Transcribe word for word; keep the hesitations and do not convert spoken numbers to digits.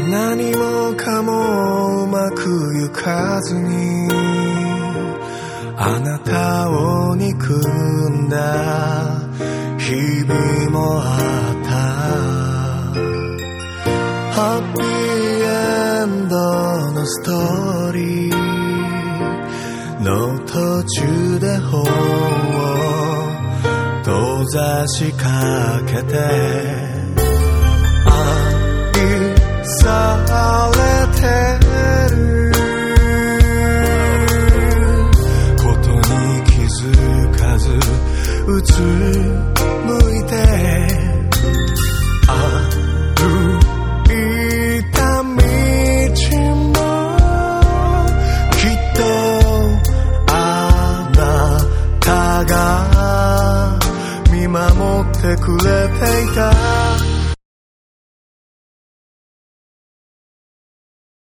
何もかもうまくいかずにあなたを憎んだ日々もあった。ハッピーエンドのストーリーの途中で本を閉ざしかけて愛されてることに気づかずうつむいて歩いた道もきっとあなたが見守ってくれていた。